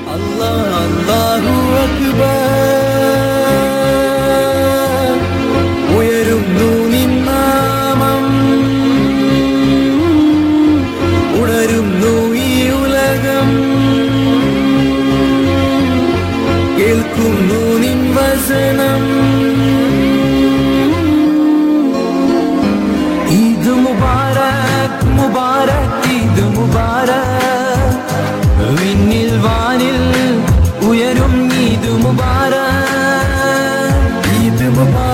അല്ലാഹ് അല്ലാഹു അക്ബർ ഉയരുന്നു നിൻ നാമം ഉണരുന്നു ഈ ഉലകം കേൾക്കുന്നു നിൻ വചനം ഈദ് മുബാരക് മുബാരക് ഈദ് മുബാരക് വിണ്ണിൽ വാനിൽ ഉയരും ഈദ് മുബാരക് ഈദ് മുബാരക്